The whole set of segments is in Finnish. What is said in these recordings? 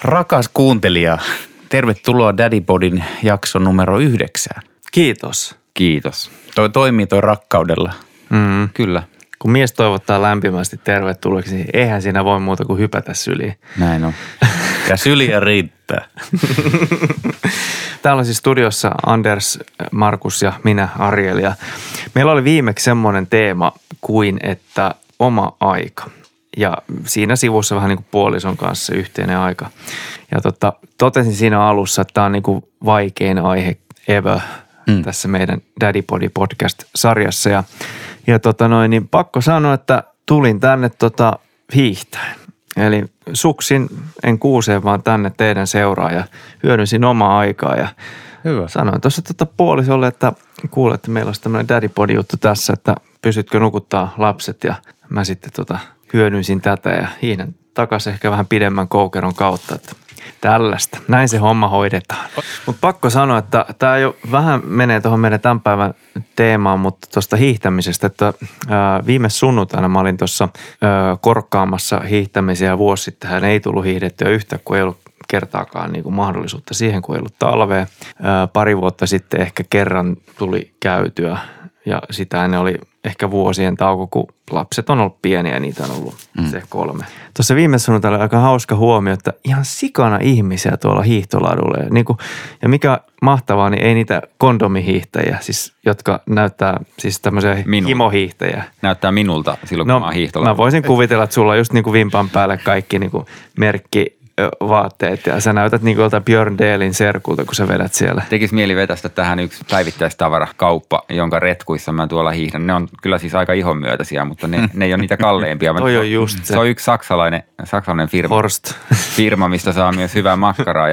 Rakas kuuntelija, tervetuloa Daddypodin jakso numero 9. Kiitos. Kiitos. Toi toimii rakkaudella. Kyllä. Kun mies toivottaa lämpimästi tervetulleeksi, niin eihän siinä voi muuta kuin hypätä syliin. Näin on. Ja syliä riittää. Täällä on siis studiossa Anders, Markus ja minä, Ariel. Ja meillä oli viimeksi semmoinen teema kuin, että oma aika. Ja siinä sivussa vähän niin kuin puolison kanssa yhteinen aika. Ja totesin siinä alussa, että tämä on niin kuin vaikein aihe ever tässä meidän Daddypodi podcast-sarjassa. Ja niin pakko sanoa, että tulin tänne hiihtäen. Eli suksin en kuuseen, vaan tänne teidän seuraa ja hyödynsin omaa aikaa. Ja hyvä. Sanoin tuossa puolisolle, että kuule, että meillä olisi tämmöinen Daddypodi-juttu tässä, että pysytkö nukuttaa lapset. Ja mä sitten hyödynsin tätä ja hiihdän takaisin ehkä vähän pidemmän koukeron kautta, että tällaista. Näin se homma hoidetaan. Mutta pakko sanoa, että tämä jo vähän menee tuohon meidän tämän päivän teemaan, mutta tuosta hiihtämisestä, että viime sunnuntaina mä olin tuossa korkkaamassa hiihtämisiä ja vuosi sitten hän ei tullut hiihdettyä yhtä, kun ei ollut kertaakaan niin kuin mahdollisuutta siihen, kun ei ollut talvea. Pari vuotta sitten ehkä kerran tuli käytyä ja sitä ennen oli ehkä vuosien tauko, kun lapset on ollut pieniä ja niitä on ollut se 3. Tuossa viime sunnuntaina oli aika hauska huomio, että ihan sikana ihmisiä tuolla hiihtoladulla. Ja mikä mahtavaa, niin ei niitä kondomihiihtäjiä, siis, jotka näyttää siis tämmöisiä himohiihtäjiä. Näyttää minulta silloin, kun mä oon hiihtoladulla. Mä voisin kuvitella, että sulla on just niin kuin vimpan päälle kaikki niin kuin vaatteet ja sä näytät niin kuin joltain Björn Dahlin serkulta, kun sä vedät siellä. Tekisi mieli vetästä tähän yksi päivittäistavarakauppa, jonka retkuissa mä tuolla hiihdän. Ne on kyllä siis aika ihonmyötäisiä, mutta ne ei ole niitä kalleimpia. Toi on just se. Se on yksi saksalainen firma. Horst. Firma, mistä saa myös hyvää makkaraa.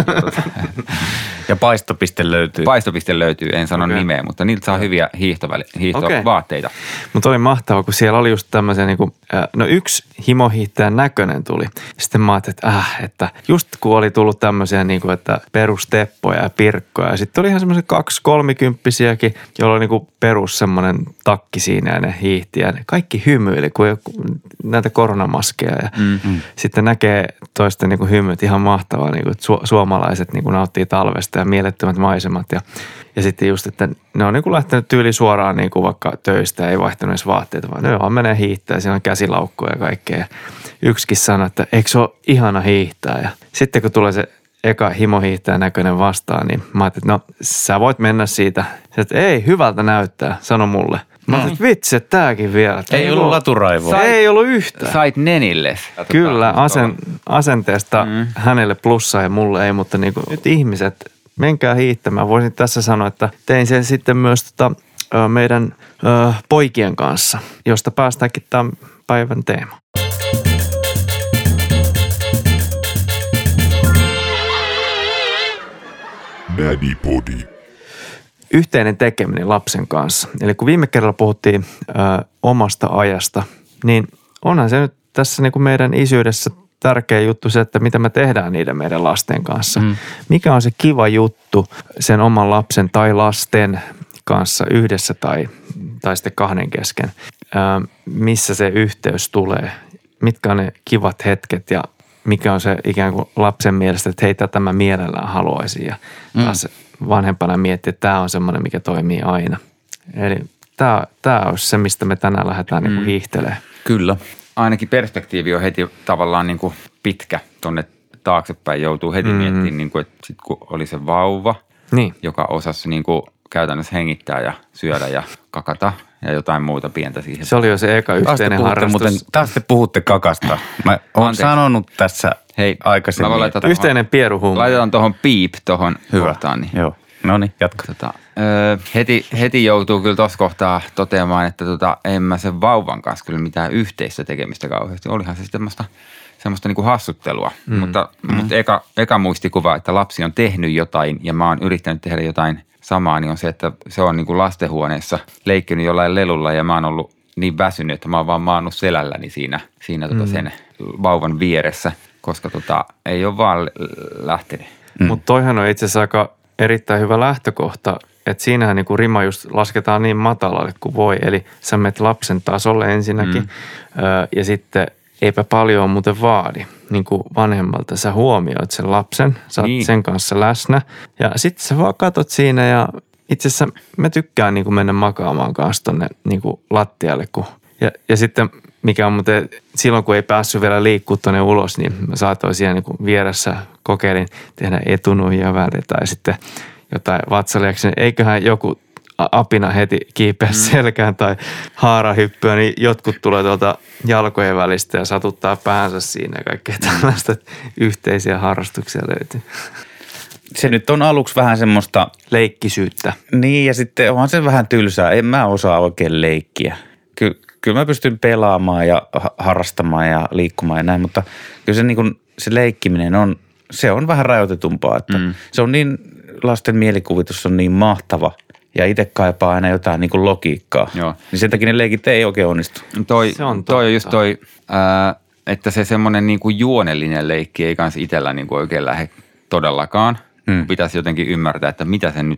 Ja paistopiste löytyy. Paistopiste löytyy, en sano nimeä, mutta niiltä saa hyviä hiihtovaatteita. Mutta oli mahtava, kun siellä oli just tämmöisiä yksi himohiihtäjän näköinen tuli. Sitten mä ajattelin, että just kun oli tullut tämmöisiä että perusteppoja ja pirkkoja. Ja sitten oli ihan semmoisia 2-30-kympppisiäkin, joilla oli perus semmoinen takki siinä ja ne hiihti. Ja ne kaikki hymyili, kun näitä koronamaskeja. Ja sitten näkee toisten hymyt ihan mahtavaa, että suomalaiset nauttii talvesta ja mielettömät maisemat. Ja sitten just, että ne on lähtenyt tyyli suoraan vaikka töistä ja ei vaihtanut edes vaatteita, vaan ne vaan menee hiihtää. Siinä on käsilaukkoja ja kaikkea. Ja yksikin sanoi, että eikö se ole ihana hiihtää. Ja sitten kun tulee se eka himohiihtäjän näköinen vastaan, niin mä ajattelin, että no sä voit mennä siitä. Se, että ei, hyvältä näyttää, sano mulle. Mä ajattelin, että vitsi, että tääkin vielä. Ei ollut laturaivoa. Ei ollut yhtään. Sait nenilles. Kyllä, asenteesta hänelle plussaa ja mulle ei, mutta nyt ihmiset, menkää hiihtämään. Voisin tässä sanoa, että tein sen sitten myös meidän poikien kanssa, josta päästäänkin tämän päivän teema. Daddypodi. Yhteinen tekeminen lapsen kanssa. Eli kun viime kerralla puhuttiin omasta ajasta, niin onhan se nyt tässä meidän isyydessä tärkeä juttu se, että mitä me tehdään niiden meidän lasten kanssa. Mikä on se kiva juttu sen oman lapsen tai lasten kanssa yhdessä tai sitten kahden kesken, missä se yhteys tulee, mitkä on ne kivat hetket ja mikä on se ikään kuin lapsen mielestä, että hei, tätä mä mielellään haluaisin. Ja taas vanhempana miettii, että tämä on semmoinen, mikä toimii aina. Eli tämä olisi se, mistä me tänään lähdetään hiihtelemään. Kyllä. Ainakin perspektiivi on heti tavallaan pitkä tuonne taaksepäin. Joutuu heti miettimään, että sit kun oli se vauva, joka osasi käytännössä hengittää ja syödä ja kakata ja jotain muuta pientä siihen. Se oli jo se eka yhteinen harrastus. Taas te puhutte kakasta. Mä oon sanonut tässä aikaisemmin. Yhteinen pieruhuumori. Laitetaan tuohon piip tuohon kohtaan. Niin. Joo. No niin, jatka. Heti joutuu kyllä tuossa kohtaa toteamaan, että en mä sen vauvan kanssa kyllä mitään yhteistä tekemistä kauheasti. Olihan se semmoista hassuttelua, mutta eka muistikuva, että lapsi on tehnyt jotain ja mä oon yrittänyt tehdä jotain samaa, niin on se, että se on lastenhuoneessa leikkinyt jollain lelulla ja mä oon ollut niin väsynyt, että mä oon vaan maannut selälläni siinä sen vauvan vieressä, koska ei ole vaan lähtenyt. Mutta toihan on itse asiassa aika erittäin hyvä lähtökohta, että siinähän rima just lasketaan niin matalalle kuin voi. Eli sä menet lapsen tasolle ensinnäkin ja sitten eipä paljon muuten vaadi niin kuin vanhemmalta. Sä huomioit sen lapsen, sä oot sen kanssa läsnä ja sitten sä vaan katot siinä ja itse asiassa mä tykkään niin kuin mennä makaamaan kanssa tonne niin kuin lattialle. Ja sitten mikä on muuten, silloin kun ei päässyt vielä liikkua tuonne ulos, niin mä saatoin siellä niin kuin vieressä kokeilin tehdä etunuhia välillä tai sitten jotain vatsaliaksi. Eiköhän joku apina heti kiipeä selkään tai haarahyppyä, niin jotkut tulee tuolta jalkojen välistä ja satuttaa päänsä siinä ja kaikkea tällaista, yhteisiä harrastuksia löytyy. Se nyt on aluksi vähän semmoista leikkisyyttä. Niin ja sitten onhan se vähän tylsää. En mä osaa oikein leikkiä. Kyllä mä pystyn pelaamaan ja harrastamaan ja liikkumaan ja näin, mutta kyllä se, niin kuin, se leikkiminen se on vähän rajoitetumpaa. Että se on niin, lasten mielikuvitus on niin mahtava ja itse kaipaa aina jotain niin kuin logiikkaa. Joo. Niin sen takia ne leikit ei oikein onnistu. Toi on just että se semmoinen niin kuin juonellinen leikki ei kanssa itsellä niin kuin oikein lähde todellakaan. Pitäisi jotenkin ymmärtää, että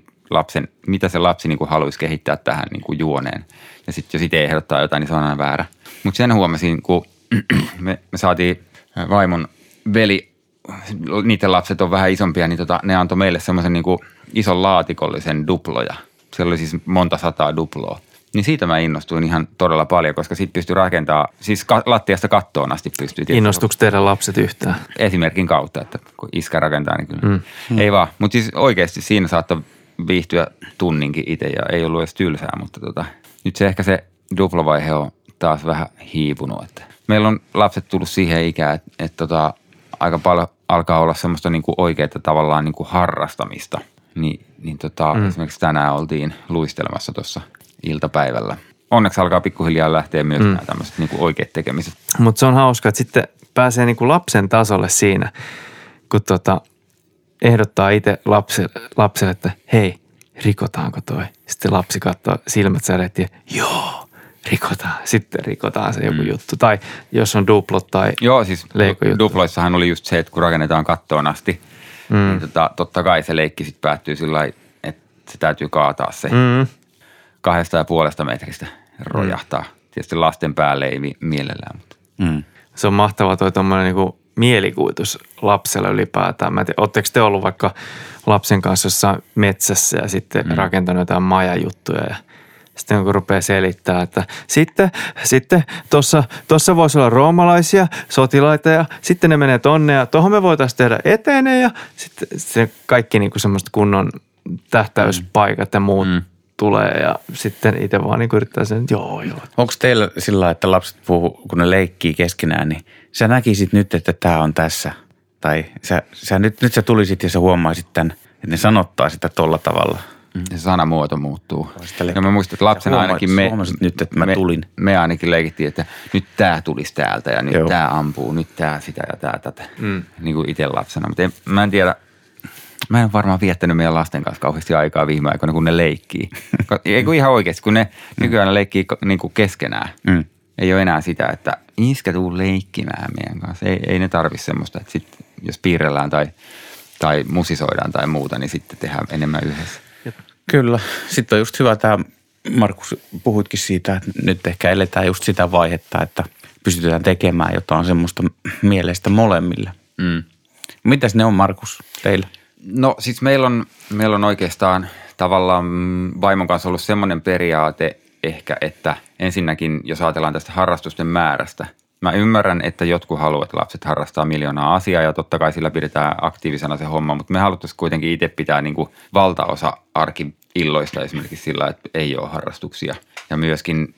mitä se lapsi niin kuin haluaisi kehittää tähän niin kuin juoneen. Ja sitten jos itse ehdottaa jotain, niin se on aina väärä. Mutta sen huomasin, kun me saatiin vaimon veli, niiden lapset on vähän isompia, niin ne antoi meille semmoisen niin kuin ison laatikollisen duploja. Siellä oli siis monta sataa duploa. Niin siitä mä innostuin ihan todella paljon, koska siitä pystyi rakentamaan, siis lattiasta kattoon asti pystyi. Innostuiko teidän lapset yhtään? Esimerkin kautta, että kun iskä rakentaa, niin kyllä. Ei vaan, mutta siis oikeasti siinä saattoi viihtyä tunninkin itse ja ei ollut edes tylsää, mutta nyt se ehkä se duplovaihe on taas vähän hiipunut. Että meillä on lapset tullut siihen ikään, että aika paljon alkaa olla semmoista niinku oikeaa tavallaan niinku harrastamista. Esimerkiksi tänään oltiin luistelemassa tuossa iltapäivällä. Onneksi alkaa pikkuhiljaa lähteä myös nämä tämmöiset niinku oikeat tekemiset. Mutta se on hauska, että sitten pääsee niinku lapsen tasolle siinä, kun ehdottaa itse lapselle, että hei, rikotaanko toi? Sitten lapsi katsoo silmät säreet ja joo, rikotaan. Sitten rikotaan se joku juttu. Tai jos on duplot tai joo, siis leikojuttu. Duploissahan oli just se, että kun rakennetaan kattoon asti, niin totta kai se leikki sitten päättyy sillä lailla, että se täytyy kaataa se 2,5 metristä rojahtaa. Tietysti lasten päälle ei mielellään, mutta. Se on mahtavaa toi tommoinen niinku mielikuvitus lapsella ylipäätään. Mä en tiedä, ootteko te ollut vaikka lapsen kanssa jossain metsässä ja sitten rakentanut jotain majajuttuja ja sitten kun rupeaa selittämään, että sitten tuossa voisi olla roomalaisia sotilaita ja sitten ne menee tonne ja tuohon me voitaisiin tehdä eteinen ja sitten se kaikki niinku semmoista kunnon tähtäyspaikat ja muut tulee ja sitten itse vaan niin yrittää sen, että joo. Onko teillä sillä lailla, että lapset puhuu, kun ne leikkii keskenään, niin sä näkisit nyt, että tämä on tässä? Tai nyt sä tulisit ja sä huomaisit tämän, että ne sanottaa sitä tolla tavalla. Se sanamuoto muuttuu. Ja mä muistan, että lapsena ainakin nyt, että mä tulin. Me ainakin leikittiin, että nyt tää tulisi täältä ja nyt tää ampuu, nyt tää sitä ja tää tätä. Niin kuin itse lapsena. Mutta mä en tiedä. Mä en ole varmaan viettänyt meidän lasten kanssa kauheasti aikaa viime aikoina, kun ne leikkii. Ei kun ihan oikeasti, kun ne nykyään ne leikkii niin kuin keskenään. Ei ole enää sitä, että iskä tuu leikkimään meidän kanssa. Ei ne tarvitse semmoista, että sit, jos piirrellään tai musisoidaan tai muuta, niin sitten tehdään enemmän yhdessä. Kyllä. Sitten on just hyvä tämä, Markus, puhuitkin siitä, että nyt ehkä eletään just sitä vaihetta, että pystytään tekemään jotain semmoista mieleistä molemmille. Mitäs ne on, Markus, teillä? No siis meillä on oikeastaan tavallaan vaimon kanssa ollut semmoinen periaate ehkä, että ensinnäkin jos ajatellaan tästä harrastusten määrästä, mä ymmärrän, että jotkut haluavat, että lapset harrastaa miljoonaa asiaa ja totta kai sillä pidetään aktiivisena se homma, mutta me haluttaisiin kuitenkin itse pitää niin kuin valtaosa arki-illoista esimerkiksi sillä, että ei ole harrastuksia ja myöskin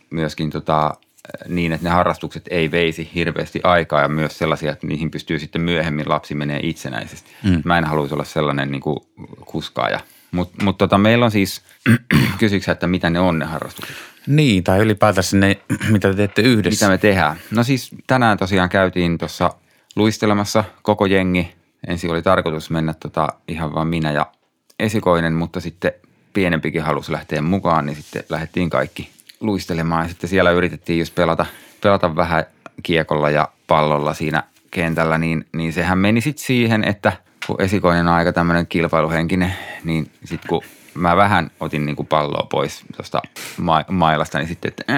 niin, että ne harrastukset ei veisi hirveästi aikaa ja myös sellaisia, että niihin pystyy sitten myöhemmin lapsi menee itsenäisesti. Mä en haluaisi olla sellainen niin kuin kuskaaja. Mutta meillä on siis, kysyksä, että mitä ne on ne harrastukset? Niin, tai ylipäätänsä ne, mitä te teette yhdessä. Mitä me tehdään? No siis tänään tosiaan käytiin tuossa luistelemassa koko jengi. Ensin oli tarkoitus mennä ihan vaan minä ja esikoinen, mutta sitten pienempikin halusi lähteä mukaan, niin sitten lähdettiin kaikki luistelemaan ja sitten siellä yritettiin just pelata vähän kiekolla ja pallolla siinä kentällä, niin sehän meni sitten siihen, että kun esikoinen on aika tämmöinen kilpailuhenkinen, niin sitten kun mä vähän otin niin kuin palloa pois tuosta mailasta, niin sitten, että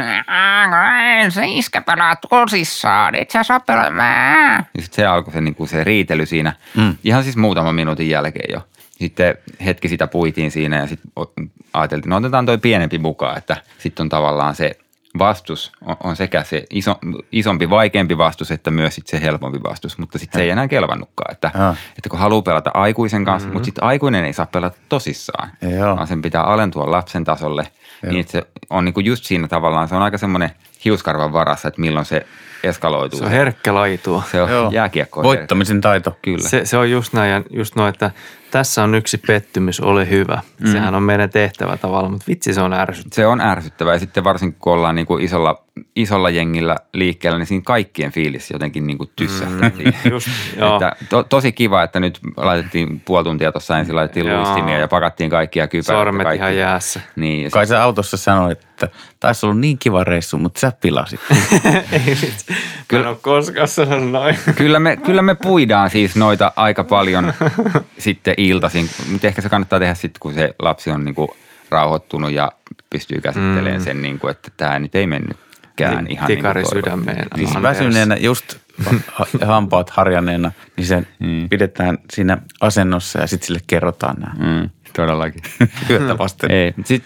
ei se iskä pelaa tosissaan, et sä saa pelaa. Ja sitten se alkoi se, niin kuin se riitely siinä, ihan siis muutaman minuutin jälkeen jo. Sitten hetki sitä puitiin siinä ja sitten ajateltiin, no otetaan toi pienempi mukaan, että sitten on tavallaan se vastus on sekä se isompi, vaikeampi vastus, että myös sit se helpompi vastus, mutta sitten se ei enää kelvannutkaan, että kun haluaa pelata aikuisen kanssa, mutta sitten aikuinen ei saa pelata tosissaan, vaan sen pitää alentua lapsen tasolle, niin että se on niinku just siinä tavallaan, se on aika semmoinen hiuskarvan varassa, että milloin se eskaloituu. Se on herkkä laji tuo. Se on jääkiekko. Voittamisen taito. Kyllä. Se on just näin ja just noin, että tässä on yksi pettymys, ole hyvä. Sehän on meidän tehtävä tavallaan, mutta vitsi se on ärsyttävää. Se on ärsyttävää ja sitten varsinkin kun ollaan niin kuin isolla jengillä liikkeellä, niin siinä kaikkien fiilis jotenkin niin kuin tyssähtää. Just, joo. Tosi kiva, että nyt laitettiin puoli tuntia tuossa ensin, laitettiin luistimia ja pakattiin kaikkia kypärät. Sormet ihan jäässä. Niin, Kai sä autossa sanoit, että taisi olla niin kiva reissu, mutta sä pilasit. Ei vitsi. Mä en ole koskaan sanonut noin. Kyllä me puidaan siis noita aika paljon sitten iltaisin, mutta ehkä se kannattaa tehdä sitten, kun se lapsi on niin kuin rauhoittunut ja pystyy käsittelemään sen, niin kuin, että tämä nyt ei mennytkään ihan niin tikari sydämeen. Siis väsyneenä, just hampaat harjanneena, niin se pidetään siinä asennossa ja sitten sille kerrotaan nämä. Todellakin. Työtä vasten. Ei. Sitten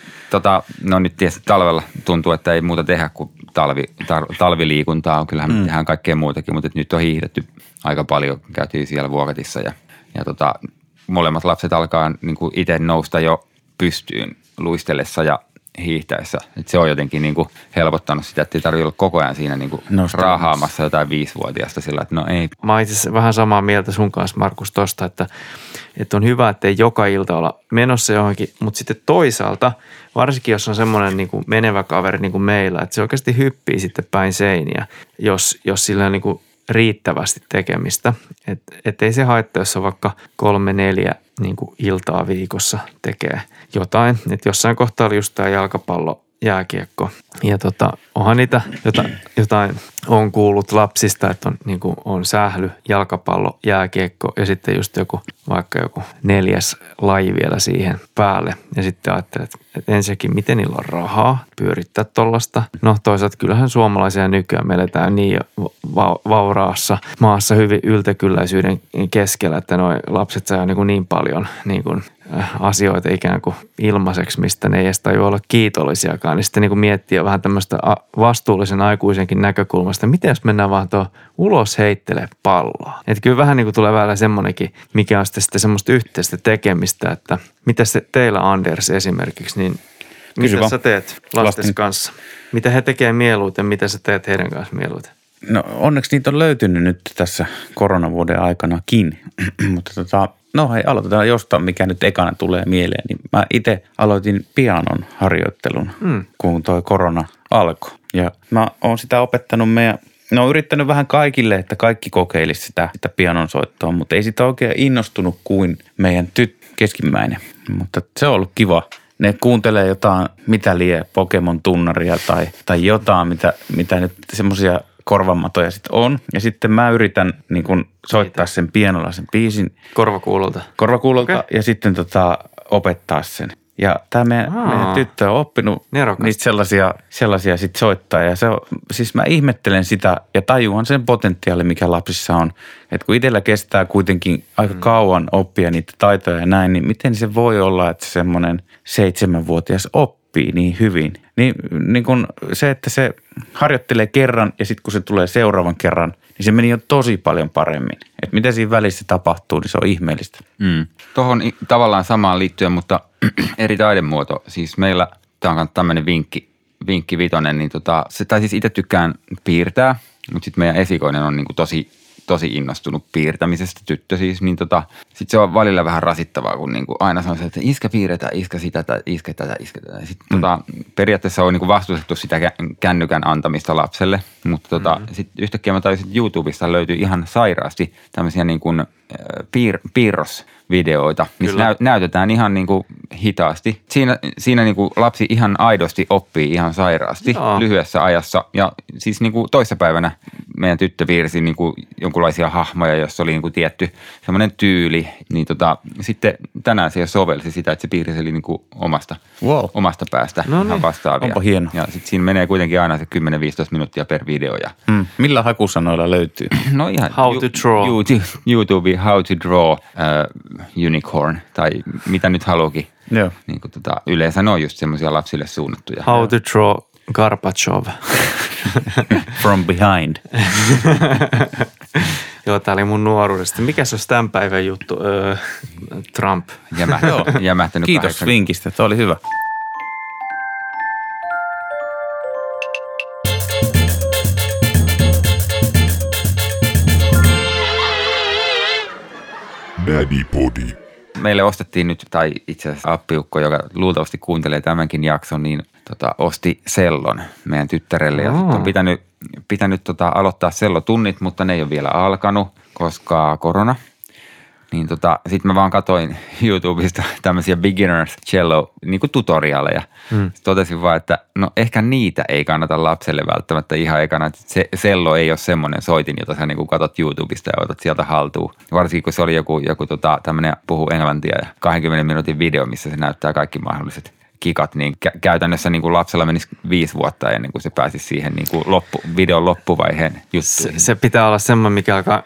no nyt tietysti talvella tuntuu, että ei muuta tehdä kuin talviliikuntaa. Kyllähän me tehdään kaikkea muutakin, mutta nyt on hiihdetty aika paljon. Käytiin siellä Vuokatissa ja molemmat lapset alkaa niin kuin itse nousta jo pystyyn luistellessa ja hiihtäessä. Et se on jotenkin niin kuin helpottanut sitä, että ei tarvitse olla koko ajan siinä niin kuin raahaamassa jotain 5-vuotiaasta sillä, että no ei. Mä oon itse asiassa vähän samaa mieltä sun kanssa, Markus, tosta, että on hyvä, että ei joka ilta olla menossa johonkin, mutta sitten toisaalta, varsinkin jos on semmoinen niin kuin menevä kaveri niin kuin meillä, että se oikeasti hyppii sitten päin seiniä, jos sillä on niin kuin riittävästi tekemistä. Että ei se haittaa, jos on vaikka 3-4 niin kuin iltaa viikossa tekee jotain. Että jossain kohtaa oli just tämä jalkapallo, jääkiekko. Ja onhan niitä jotain on kuullut lapsista, että on, niin kuin on sähly, jalkapallo, jääkiekko ja sitten just vaikka joku 4. laji vielä siihen päälle. Ja sitten ajattelet, että ensinnäkin miten niillä on rahaa pyörittää tollasta. No toisaalta kyllähän suomalaisia nykyään me eletään niin vauraassa maassa hyvin yltäkylläisyyden keskellä, että nuo lapset saa niin paljon niin kuin asioita ikään kuin ilmaiseksi, mistä ne ei edes tajua olla kiitollisiakaan. Niin sitten niin kuin miettiä vähän tämmöistä vastuullisen aikuisenkin näkökulmasta, miten jos mennään vaan tuo ulos heittelee palloa. Että kyllä vähän niin kuin tulee vähän semmoinenkin, mikä on sitten semmoista yhteistä tekemistä, että mitä se teillä Anders esimerkiksi, niin mitä sä teet lasten kanssa? Mitä he tekee mieluiten, mitä sä teet heidän kanssa mieluiten? No onneksi niitä on löytynyt nyt tässä koronavuoden aikanakin, mutta no hei, aloitetaan jostain, mikä nyt ekana tulee mieleen. Niin mä itse aloitin pianon harjoittelun, kun toi korona alkoi. Ja mä oon sitä opettanut yrittänyt vähän kaikille, että kaikki kokeilisi sitä pianon soittoa, mutta ei sitä oikein innostunut kuin meidän keskimmäinen. Mutta se on ollut kiva. Ne kuuntelee jotain, mitä lie, Pokemon-tunnaria tai jotain, mitä nyt semmoisia korvamatoja sitten on. Ja sitten mä yritän niin kun soittaa sen pianolla sen biisin. Korvakuulolta. Okay. Ja sitten opettaa sen. Ja tämä meidän tyttö on oppinut niistä sellaisia sitten soittaa. Ja siis mä ihmettelen sitä ja tajuan sen potentiaali, mikä lapsissa on. Että kun itsellä kestää kuitenkin aika kauan oppia niitä taitoja ja näin, niin miten se voi olla, että semmoinen 7-vuotias oppii niin hyvin. Niin kun se, että se harjoittelee kerran ja sitten kun se tulee seuraavan kerran, niin se meni jo tosi paljon paremmin. Että mitä siinä välissä tapahtuu, niin se on ihmeellistä. Tuohon tavallaan samaan liittyen, mutta eri taidemuoto. Siis meillä, tämä on tämmöinen vinkki vitonen, niin siis itse tykkään piirtää, mutta sitten meidän esikoinen on niin kuin tosi innostunut piirtämisestä, tyttö siis, niin sitten se on välillä vähän rasittavaa, kun niinku aina sanoo, että iskä piirretään, iskä sitä tai iskä tätä. Sitten periaatteessa on niinku vastustettu sitä kännykän antamista lapselle, mutta sitten yhtäkkiä mä tajusin, että YouTubesta löytyy ihan sairaasti tämmöisiä niinku videoita, missä näytetään ihan niin kuin hitaasti. Siinä niin kuin lapsi ihan aidosti oppii ihan sairaasti lyhyessä ajassa. Ja siis niin kuin toissapäivänä meidän tyttö piirsi niin kuin jonkinlaisia hahmoja, jossa oli niin kuin tietty semmoinen tyyli. Niin sitten tänään se sovelsi sitä, että se piirseli niin kuin omasta päästä ihan vastaavia. Onpa hieno. Ja sitten siinä menee kuitenkin aina se 10-15 minuuttia per video. Millä hakusanoilla löytyy? No ihan How to draw. YouTube, how to draw unicorn tai mitä nyt haluukin. Joo. Niin kuin yleensä ne on just semmoisia lapsille suunnattuja. How to draw Gorbachev. From behind. Joo, tää oli mun nuoruudesta. Mikäs olisi tämän päivän juttu? Trump. Jämähtänyt. Kiitos vinkistä, tämä oli hyvä. Daddy Body. Meille ostettiin nyt, tai itse asiassa appiukko, joka luultavasti kuuntelee tämänkin jakson, niin osti sellon meidän tyttärelle. Ja on pitänyt aloittaa sellotunnit, mutta ne ei ole vielä alkanut, koska korona. Niin sitten mä vaan katsoin YouTubesta tämmöisiä beginners cello niin kuin tutorialeja. Totesin vaan, että no ehkä niitä ei kannata lapselle välttämättä ihan ekana. Että se sello ei ole semmoinen soitin, jota sä niin kuin katot YouTubesta ja otat sieltä haltuun. Varsinkin kun se oli joku tämmöinen puhuu englantia ja 20 minuutin video, missä se näyttää kaikki mahdolliset kikat, niin käytännössä niin kuin lapsella menisi 5 vuotta ennen kuin se pääsisi siihen niin kuin videon loppuvaiheen juttuihin. Se pitää olla semmoinen, mikä alkaa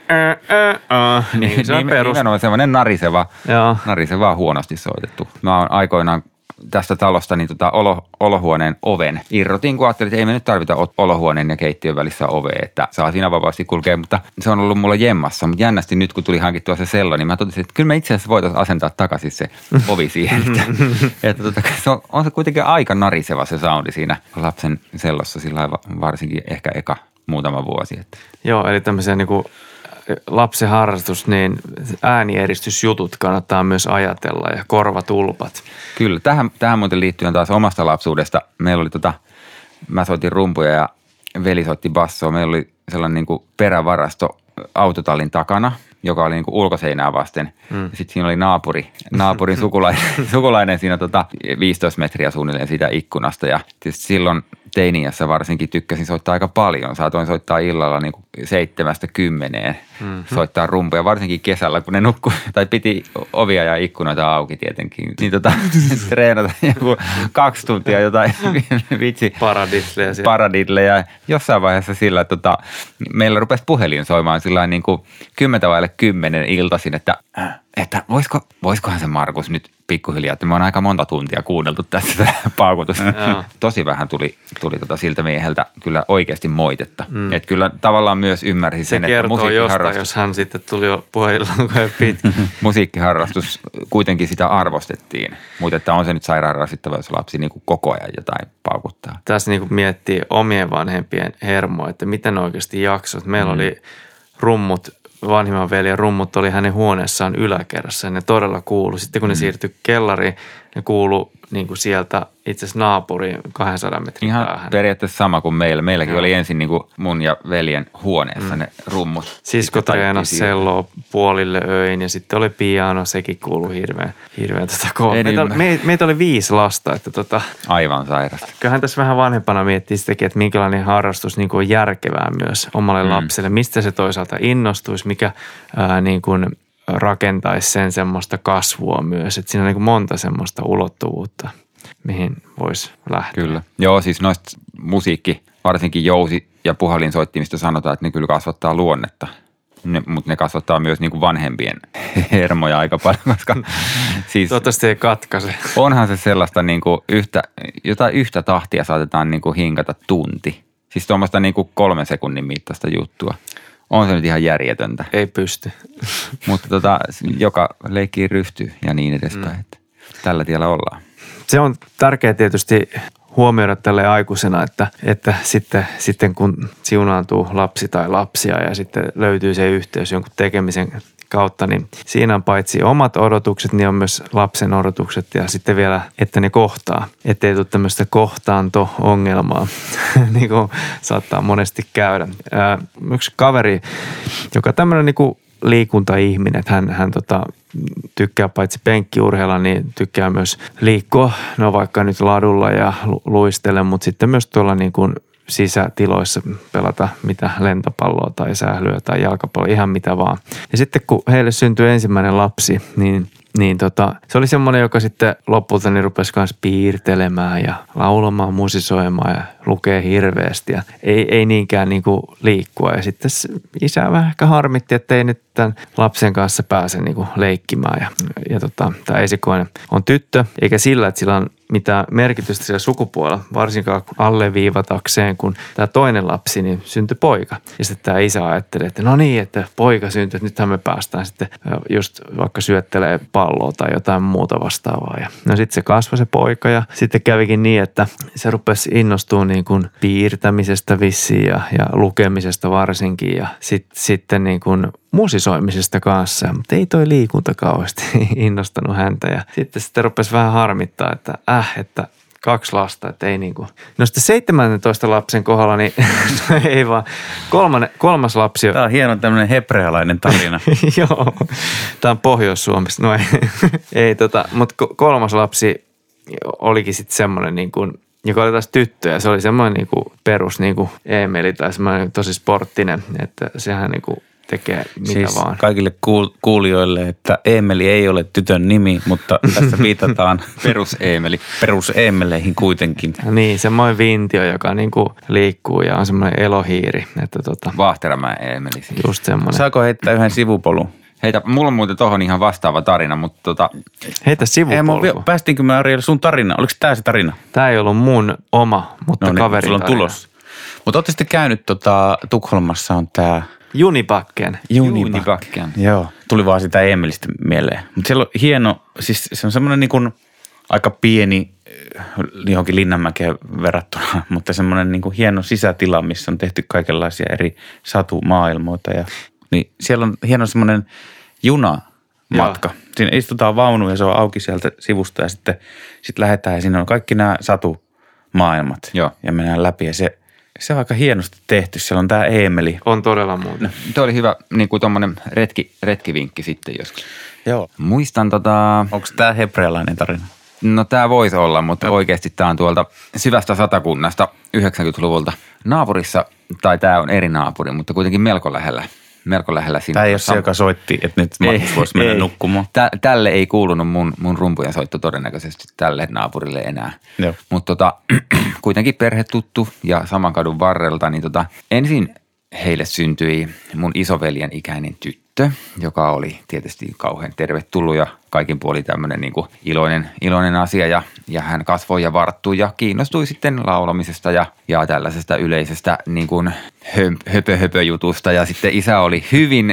niin se on perus. Nimenomaan semmoinen nariseva huonosti soitettu. Mä oon aikoinaan tästä talosta niin olohuoneen oven irrotin, kun ajattelin, että ei me nyt tarvita olohuoneen ja keittiön välissä ovea, että saa siinä vapaasti kulkea, mutta se on ollut mulla jemmassa. Mutta jännästi nyt, kun tuli hankittua se sello, niin mä totesin, että kyllä me itse asiassa voitaisiin asentaa takaisin se ovi siihen. Että on se kuitenkin aika nariseva se soundi siinä lapsen sellossa, sillä varsinkin ehkä eka muutama vuosi. Että. Joo, eli tämmöisiä niinku lapsen harrastus, niin äänieristysjutut kannattaa myös ajatella ja korvatulpat. Kyllä, tähän muuten liittyen taas omasta lapsuudesta. Meillä oli mä soitin rumpuja ja veli soitti bassoa. Meillä oli sellainen niin kuin perävarasto autotallin takana, joka oli niin kuin ulkoseinää vasten. Sitten siinä oli naapurin sukulainen siinä 15 metriä suunnilleen siitä ikkunasta. Ja silloin teiniässä varsinkin tykkäsin soittaa aika paljon. Saatoin soittaa illalla niin kuin 7-10 soittaa rumpuja, varsinkin kesällä, kun ne nukkui, tai piti ovia ja ikkunoita auki tietenkin. Niin treenata joku 2 tuntia jotain vitsi. Paradidleja. Ja jossain vaiheessa sillä, että meillä rupesi puhelin soimaan sillä niin kuin 10 iltaisin, että voisikohan se Markus nyt pikkuhiljaa, että me on aika monta tuntia kuunneltu tässä paukutusta. Tosi vähän tuli siltä mieheltä kyllä oikeasti moitetta. Että kyllä tavallaan myös ymmärsi sen, että musiikkiharrastus. Jos hän sitten tuli jo puhelinlankoja pitkin. Musiikkiharrastus kuitenkin sitä arvostettiin, mutta että on se nyt sairaan rasittava, jos lapsi niin kuin koko ajan jotain paukuttaa. Tässä niin kuin miettii omien vanhempien hermoa, että miten oikeasti jaksot. Meillä oli rummut, vanhimman veljen rummut oli hänen huoneessaan yläkerrassa ja ne todella kuulu. Sitten kun ne siirtyi kellariin, ne kuulu niin kuin sieltä itse asiassa naapuriin 200 metrin ihan päähän. Periaatteessa sama kuin meillä. Meilläkin oli ensin niin kuin mun ja veljen huoneessa ne rummut. Sisko treenasi selloa puolille öin ja sitten oli piano, sekin kuului hirveän meitä oli 5 lasta. Että aivan sairasta. Kyllähän tässä vähän vanhempana miettii sitäkin, että minkälainen harrastus niin kuin on järkevää myös omalle lapselle. Mistä se toisaalta innostuisi, mikä niin kuin rakentaisi sen semmoista kasvua myös. Että siinä on niin kuin monta semmoista ulottuvuutta, mihin voisi lähteä. Kyllä. Joo, siis noista musiikki, varsinkin jousi- ja puhelinsoittimista sanotaan, että ne kyllä kasvattaa luonnetta. Mutta ne kasvattaa myös niin kuin vanhempien hermoja aika paljon, koska siis toivottavasti ei katkaise. Onhan se sellaista niin kuin jotain yhtä tahtia saatetaan niin kuin hinkata tunti. Siis tuommoista niin kuin 3 sekunnin mittaista juttua. On se nyt ihan järjetöntä. Ei pysty. Mutta joka leikkii ryhtyy ja niin edespäin. Että tällä tiellä ollaan. Se on tärkeää tietysti huomioida tälle aikuisena, että sitten kun siunaantuu lapsi tai lapsia ja sitten löytyy se yhteys jonkun tekemisen kautta, niin siinä on paitsi omat odotukset, niin on myös lapsen odotukset ja sitten vielä, että ne kohtaa. Ettei tule tämmöistä kohtaanto-ongelmaa, niin kuin saattaa monesti käydä. Yksi kaveri, joka tämmöinen niin kuin liikuntaihminen, että hän tykkää paitsi penkkiurheilla, niin tykkää myös liikkua. No vaikka nyt ladulla ja luistele, mutta sitten myös tuolla niin kuin sisätiloissa pelata mitä lentopalloa tai sählyä tai jalkapalloa, ihan mitä vaan. Ja sitten kun heille syntyi ensimmäinen lapsi, niin se oli semmoinen, joka sitten lopulta niin rupesi kanssa piirtelemään ja laulamaan, musisoimaan ja lukee hirveästi ja ei niinkään niin kuin liikkua. Ja sitten isä vähän ehkä harmitti, että ei nyt tämän lapsen kanssa pääse niin kuin leikkimään. Ja tämä esikoinen on tyttö, eikä sillä, että sillä on mitään merkitystä sillä sukupuolella, varsinkaan alleviivatakseen, kun tämä toinen lapsi niin syntyi poika. Ja sitten tämä isä ajatteli, että no niin, että poika syntyi, että nythän me päästään sitten just vaikka syöttelee palloa tai jotain muuta vastaavaa. Ja no sitten se kasvoi se poika ja sitten kävikin niin, että se rupesi innostumaan niin kuin piirtämisestä vissiin ja lukemisesta varsinkin ja sitten niin kuin musisoimisesta kanssa, mutta ei toi liikunta kauheasti innostanut häntä ja sitten rupesi vähän harmittaa, että 2 lasta, että ei niinku. No sitten 17 lapsen kohdalla, niin ei vaan, kolmas lapsi. Tämä on hieno tämmöinen hebrealainen tarina. Joo, tämä on Pohjois-Suomessa, no ei mutta kolmas lapsi olikin sitten semmoinen niin kuin, joka oli taas tyttö ja se oli semmoinen niin kuin perus niin kuin Eemeli tai semmoinen tosi sporttinen, että sehän niin kuin tekee mitä siis vaan. Kaikille kuulijoille, että Eemeli ei ole tytön nimi, mutta tässä viitataan perus-Eemeleihin kuitenkin. Niin, semmoinen Vintiö, joka niinku liikkuu ja on semmoinen elohiiri. Että Vaahteramäen Eemeli siis. Just semmoinen. Saako heittää yhden sivupolun? Heitä, mulla on muuten tohon ihan vastaava tarina, mutta Heitä sivupolku. Päästinkö mä Ariel sun tarina? Oliko tää se tarina? Tää ei ollut mun oma, mutta no niin, kaverin sulla on tarina. tulos. Mutta ootte sitten käynyt Tukholmassa on tää Junibacken. Joo, tuli vaan sitä Eemelistä mieleen. Mutta siellä on hieno, siis se on semmoinen niin kuin aika pieni johonkin Linnanmäkeen verrattuna, mutta semmoinen niin kuin hieno sisätila, missä on tehty kaikenlaisia eri satumaailmoita. Niin siellä on hieno semmoinen junamatka. Joo. Siinä istutaan vaunuun ja se on auki sieltä sivusta ja sitten lähdetään ja siinä on kaikki nämä satumaailmat. Joo. Ja mennään läpi ja se on aika hienosti tehty. Siellä on tämä Eemeli. On todella muuta. No, tuo oli hyvä niin kuin tommonen retkivinkki sitten joskus. Joo. Muistan Onko tämä hebrealainen tarina? No tämä voisi olla, mutta oikeasti tämä on tuolta syvästä Satakunnasta 90-luvulta. Naapurissa, tai tämä on eri naapuri, mutta kuitenkin melko lähellä siinä. Tämä ei ole se, joka soitti, että nyt Markus voisi mennä nukkumaan. Tälle ei kuulunut mun rumpujen soitto todennäköisesti tälle naapurille enää. Mutta kuitenkin perhe tuttu ja saman kadun varrelta, niin ensin heille syntyi mun isoveljen ikäinen tyttö, joka oli tietysti kauhean tervetullut ja kaikin puolin tämmöinen niin kuin iloinen asia. Ja hän kasvoi ja varttui ja kiinnostui sitten laulamisesta ja tällaisesta yleisestä niin kuin höpö-höpö-jutusta. Ja sitten isä oli hyvin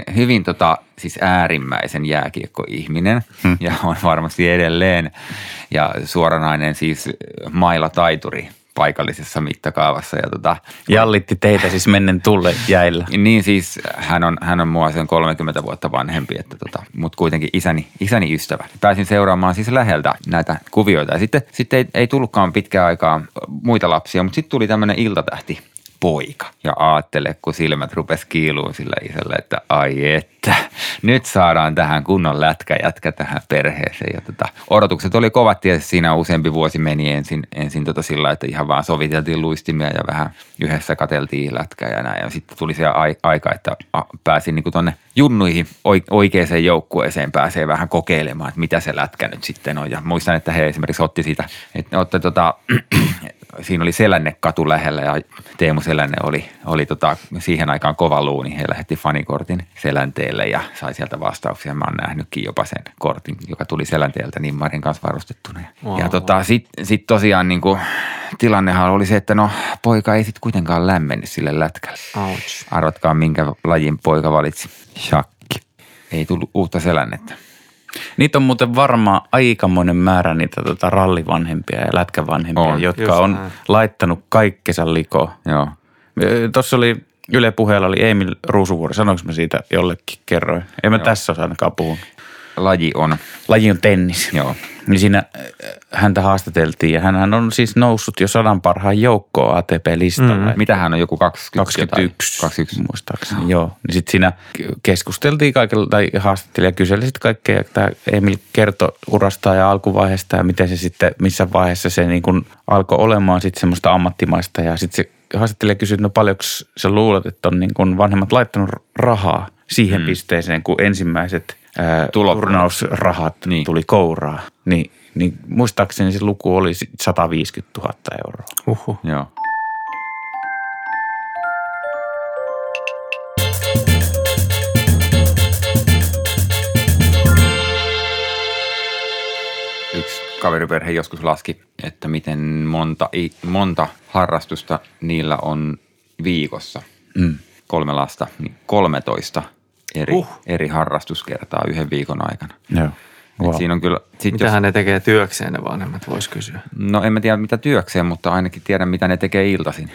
siis äärimmäisen jääkiekkoihminen ja on varmasti edelleen. Ja suoranainen siis mailataituri paikallisessa mittakaavassa. Ja jallitti teitä siis mennen tulle jäillä. Niin siis hän on mua sen 30 vuotta vanhempi, mutta kuitenkin isäni ystävä. Pääsin seuraamaan siis läheltä näitä kuvioita ja sitten ei tullutkaan pitkään aikaa muita lapsia, mutta sitten tuli tämmöinen iltatähti poika. Ja aattele, kun silmät rupesi kiiluun sillä isällä, että ai että, nyt saadaan tähän kunnon lätkäjätkä tähän perheeseen. Ja odotukset oli kovat, tietysti siinä useampi vuosi meni ensin sillä, että ihan vaan soviteltiin luistimia ja vähän yhdessä katseltiin lätkää ja näin. Ja sitten tuli se aika, että pääsin niin kuin tonne junnuihin oikeaan joukkueeseen, pääsee vähän kokeilemaan, että mitä se lätkä nyt sitten on. Ja muistan, että he esimerkiksi otti siitä, että siinä oli Selänne katu lähellä ja Teemu Selänne oli siihen aikaan kova luuni. He lähetti fanikortin Selänteelle ja sai sieltä vastauksia. Mä oon nähnytkin jopa sen kortin, joka tuli Selänteeltä Nimmarin kanssa varustettuna. Wow. Ja sit tosiaan niinku, tilannehan oli se, että no poika ei sit kuitenkaan lämmennyt sille lätkälle. Ouch. Arvatkaa minkä lajin poika valitsi. Shakki. Ei tullut uutta Selännettä. Niitä on muuten varmaan aikamoinen määrä niitä rallivanhempia ja lätkävanhempia, jotka on laittanut kaikkensa likoon. Joo. Tuossa oli Yle Puheella oli Emil Ruusuvuori. Sanoinko mä siitä jollekin kerroin? En mä tässä ole ainakaan puhunut. Laji on tennis. Joo. Niin siinä häntä haastateltiin ja hänhän on siis noussut jo 100 parhaan joukkoon ATP-listalla. Mitä hän on, joku 21 muistaakseni, joo. Niin sitten siinä keskusteltiin kaikilla, tai haastattelija kyseli sitten kaikkea. Tämä Emil kertoi urasta ja alkuvaiheesta ja miten se sitten, missä vaiheessa se niin kuin alkoi olemaan sitten semmoista ammattimaista. Ja sitten se haastattelija kysyi, että no paljonko sä luulet, että on niin kuin vanhemmat laittanut rahaa siihen pisteeseen, kun ensimmäiset turnausrahat tuli kouraa. Niin muistaakseni se luku oli 150 000 euroa. Joo. Yksi kaveriperhe joskus laski, että miten monta harrastusta niillä on viikossa. 3 lasta, niin 13 eri harrastuskertaa yhden viikon aikana. Joo. Wow. Siinä on kyllä, mitähän ne tekee työkseen ne vanhemmat, voisi kysyä. No en mä tiedä mitä työkseen, mutta ainakin tiedän mitä ne tekee iltaisin.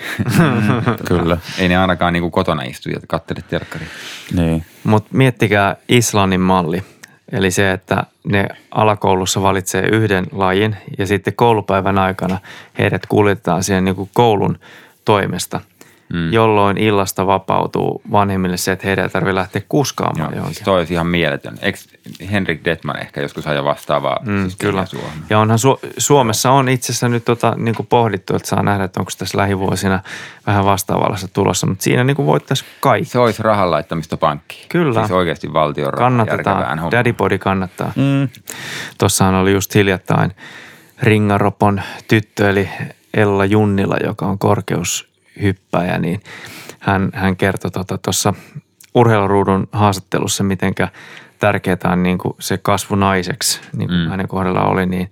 Kyllä. Ei ne ainakaan niin kuin kotona istu ja kattele telkkaria. Niin. Mutta miettikää Islannin malli. Eli se, että ne alakoulussa valitsee yhden lajin ja sitten koulupäivän aikana heidät kuljetetaan siihen niin kuin koulun toimesta, jolloin illasta vapautuu vanhemmille se, että heidän ei tarvitse lähteä kuskaamaan johonkin. Siis toi olisi ihan mieletön. Eikö Henrik Detman ehkä joskus ajan vastaavaa? Siis kyllä. Ja onhan Suomessa on itse asiassa nyt niin kuin pohdittu, että saa nähdä, että onko tässä lähivuosina vähän vastaavallassa tulossa, mutta siinä niin kuin voittaisi kaikki. Se olisi rahan laittamista pankkiin. Kyllä. Siis oikeasti valtion rahaa järkevään hommaan. Daddypodi kannattaa. Tuossahan oli just hiljattain Ringaropon tyttö, eli Ella Junnila, joka on korkeushyppäjä, niin hän kertoi tuossa urheiluruudun haastattelussa, mitenkä tärkeää on niin kuin se kasvu naiseksi, niin kuin hänen kohdallaan oli, niin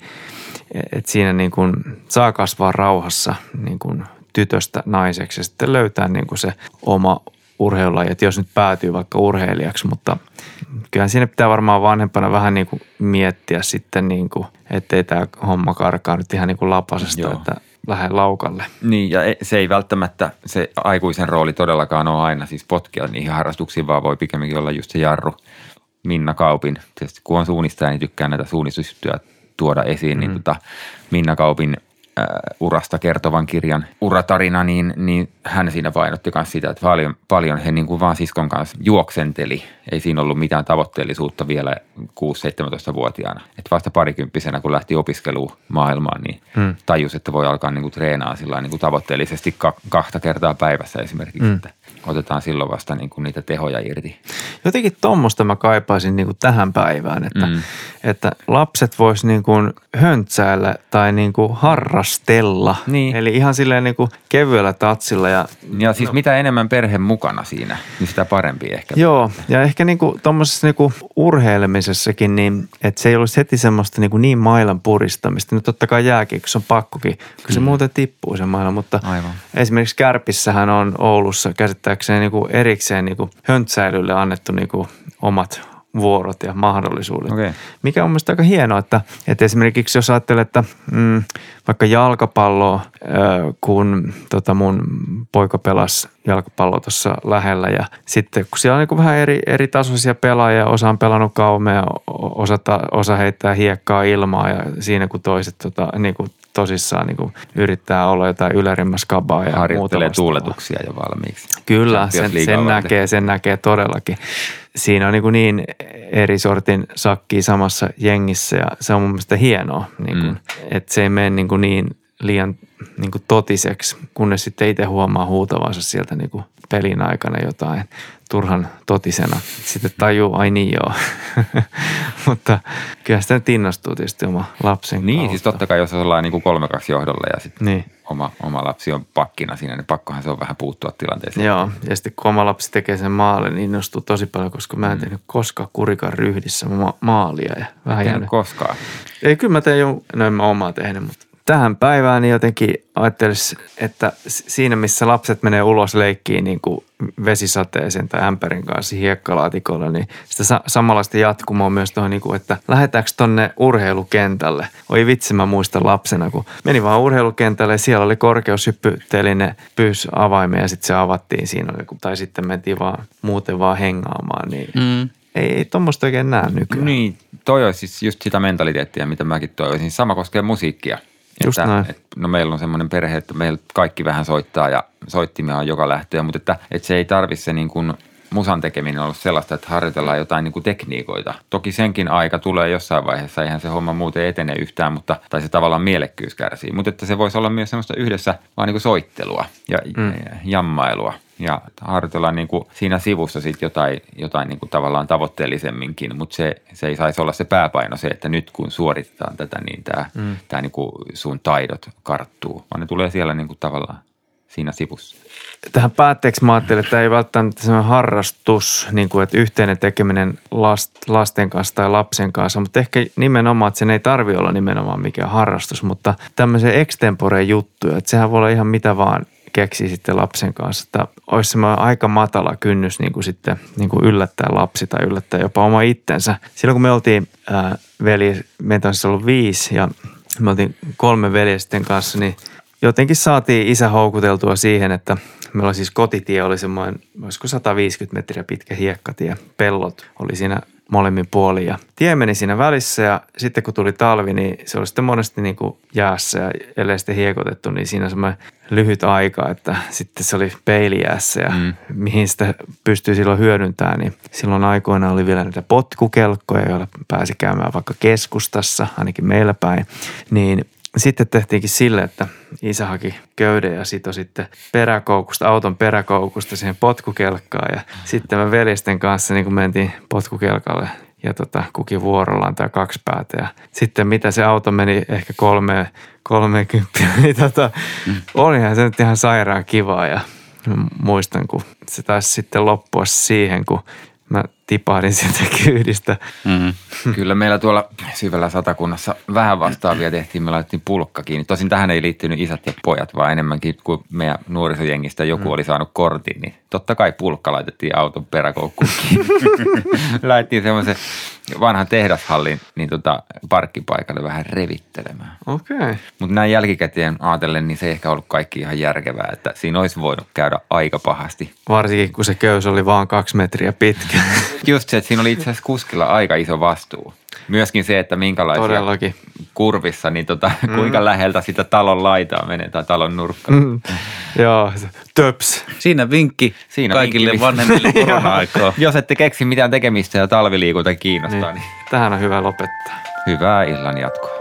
että siinä niin kuin saa kasvaa rauhassa niin kuin tytöstä naiseksi ja sitten löytää niin kuin se oma urheilulaji, että jos nyt päätyy vaikka urheilijaksi, mutta kyllähän siinä pitää varmaan vanhempana vähän niin kuin miettiä sitten, niin kuin, ettei tämä homma karkaa nyt ihan niin kuin lapasesta, että lähde laukalle. Niin, ja se ei välttämättä, se aikuisen rooli todellakaan ole aina siis potkia niihin harrastuksiin, vaan voi pikemminkin olla just se jarru. Minna Kaupin, tietysti kun on suunnistaja, niin tykkään näitä suunnistusjuttuja tuoda esiin, niin Minna Kaupin urasta kertovan kirjan uratarina, niin hän siinä painotti myös sitä, että paljon he niin kuin vaan siskon kanssa juoksenteli. Ei siinä ollut mitään tavoitteellisuutta vielä 6-17-vuotiaana. Että vasta parikymppisenä, kun lähti opiskeluun maailmaan, niin tajus, että voi alkaa niin kuin treenaa sillä niin kuin tavoitteellisesti 2 kertaa päivässä esimerkiksi, että otetaan silloin vasta niin kuin niitä tehoja irti. Jotenkin tuommoista mä kaipaisin niin kuin tähän päivään, että lapset vois niin kuin höntsäillä tai niin kuin harrastella. Niin. Eli ihan silleen niin kuin kevyellä tatsilla. Ja siis mitä enemmän perhe mukana siinä, niin sitä parempi ehkä. Joo, ja ehkä niin kuin tuommoisessa niin kuin urheilemisessakin, niin että se ei olisi heti semmoista niin mailan puristamista. Nyt totta kai jääkin, kun se on pakkokin, kun se muuten tippuu se maila. Mutta esimerkiksi Kärpissähän on Oulussa käsittääkseni niin kuin erikseen niin kuin höntsäilylle annettu niin kuin omat vuorot ja mahdollisuudet. Okay. Mikä on mielestäni aika hienoa, että esimerkiksi jos ajattelee, että vaikka jalkapalloa, kun mun poika pelasi jalkapalloa tuossa lähellä ja sitten kun siellä on niin vähän eri tasoisia pelaajia, osa on pelannut kaumea, osa heittää hiekkaa ilmaa ja siinä kun toiset niin kuin tosissaan niin kuin yrittää olla jotain ylärimmäs kabaa ja harjoittelee tuuletuksia jo valmiiksi. Kyllä, sen näkee todellakin. Siinä on niin eri sortin sakkia samassa jengissä ja se on mun mielestä hienoa, että se ei mene niin liian niin kuin totiseksi, kunnes sitten itse huomaa huutavansa sieltä niin kuin pelin aikana jotain turhan totisena. Sitten tajuu, ai niin joo. Mutta kyllä sitä nyt innostuu tietysti oma lapsen Niin, kautta. siis totta kai jos ollaan niin kuin 3-2 johdolla ja sitten oma lapsi on pakkina siinä, niin pakkohan se on vähän puuttua tilanteeseen. Joo, ja sitten kun oma lapsi tekee sen maalin, niin innostuu tosi paljon, koska mä en tehnyt koskaan Kurikan ryhdissä maalia. Ja vähän tehnyt koskaan? Ei, kyllä mä tein jo, en mä omaa tehnyt, mutta tähän päivään niin jotenkin ajattelisi, että siinä missä lapset menee ulos leikkiin niin kuin vesisateeseen tai ämpärin kanssa hiekkalaatikolla, niin sitä samanlaista jatkumoa myös tuohon, niin kuin, että lähdetäänkö tonne urheilukentälle. Oi vitsi, mä muistan lapsena, kun meni vaan urheilukentälle ja siellä oli korkeushyppyteline, pyysi avaimia ja sitten se avattiin siinä, tai sitten mentiin vaan muuten vaan hengaamaan. Niin ei tommoista oikein näe nykyään. Niin, toi olisi siis just sitä mentaliteettia, mitä mäkin toivoisin. Sama koskee musiikkia. Just näin. No meillä on semmoinen perhe, että meillä kaikki vähän soittaa ja soittimia on joka lähtöä, mutta että se ei tarvitse se niin kuin musan tekeminen olla sellaista, että harjoitellaan jotain niin kuin tekniikoita. Toki senkin aika tulee jossain vaiheessa, eihän se homma muuten etene yhtään, tai se tavallaan mielekkyys kärsii. Mutta että se voisi olla myös semmoista yhdessä vaan niin kuin soittelua ja jammailua. Ja harjoitellaan niin kuin siinä sivussa sitten jotain niin kuin tavallaan tavoitteellisemminkin, mutta se ei saisi olla se pääpaino se, että nyt kun suoritetaan tätä, niin tämä niin kuin sun taidot karttuu, vaan ne tulee siellä niin kuin tavallaan siinä sivussa. Tähän päätteeksi mä ajattelin, että ei välttämättä sellainen harrastus, niin kuin, että yhteinen tekeminen lasten kanssa tai lapsen kanssa, mutta ehkä nimenomaan, että sen ei tarvitse olla nimenomaan mikään harrastus, mutta tämmöisen extempore juttuja, että sehän voi olla ihan mitä vaan keksii sitten lapsen kanssa, että olisi semmoinen aika matala kynnys niin kuin sitten niin kuin yllättää lapsi tai yllättää jopa oma itsensä. Silloin kun me oltiin meitä on siis ollut 5 ja me oltiin 3 veljesten kanssa, niin jotenkin saatiin isä houkuteltua siihen, että meillä siis kotitie oli semmoinen, olisiko 150 metriä pitkä hiekkatie. Pellot oli siinä molemmin puolin ja tie meni siinä välissä ja sitten kun tuli talvi, niin se oli sitten monesti niin kuin jäässä ja ellei sitten hiekotettu, niin siinä semmoinen lyhyt aika, että sitten se oli peilijäässä ja mihin sitä pystyy silloin hyödyntämään, niin silloin aikoina oli vielä näitä potkukelkkoja, joilla pääsi käymään vaikka keskustassa, ainakin meillä päin, niin sitten tehtiinkin sille, että isä haki köyden ja sitoi sitten auton peräkoukusta siihen potkukelkkaan ja sitten me veljesten kanssa niin kun mentiin potkukelkalle ja kukin vuorollaan tai 2 päätä ja sitten mitä se auto meni ehkä 30, niin olihan se nyt ihan sairaan kivaa ja muistan, kun se taisi sitten loppua siihen, kun mä tipahdin sieltä kyydistä. Kyllä meillä tuolla syvällä Satakunnassa vähän vastaavia tehtiin. Me laitettiin pulkka kiinni. Tosin tähän ei liittynyt isät ja pojat, vaan enemmänkin kuin meidän nuorisojengistä joku oli saanut kortin. Niin totta kai pulkka laitettiin auton peräkoukkuun kiinni. Laitettiin semmoisen vanhan tehdashallin niin parkkipaikalle vähän revittelemään. Okei. Mutta näin jälkikäteen ajatellen, niin se ei ehkä ollut kaikki ihan järkevää. Että siinä olisi voinut käydä aika pahasti. Varsinkin, kun se köys oli vaan 2 metriä pitkä. Just se, että siinä oli itse asiassa kuskilla aika iso vastuu. Myöskin se, että minkälaisia Todellakin. Kurvissa, niin kuinka läheltä sitä talon laitaa menee tai talon nurkkaan. Joo, töps. Siinä vinkki kaikille vinkki. vanhemmille korona-aikaa. Jos ette keksi mitään tekemistä ja talviliikunta kiinnostaa, niin Tähän on hyvä lopettaa. hyvää illan jatkoa.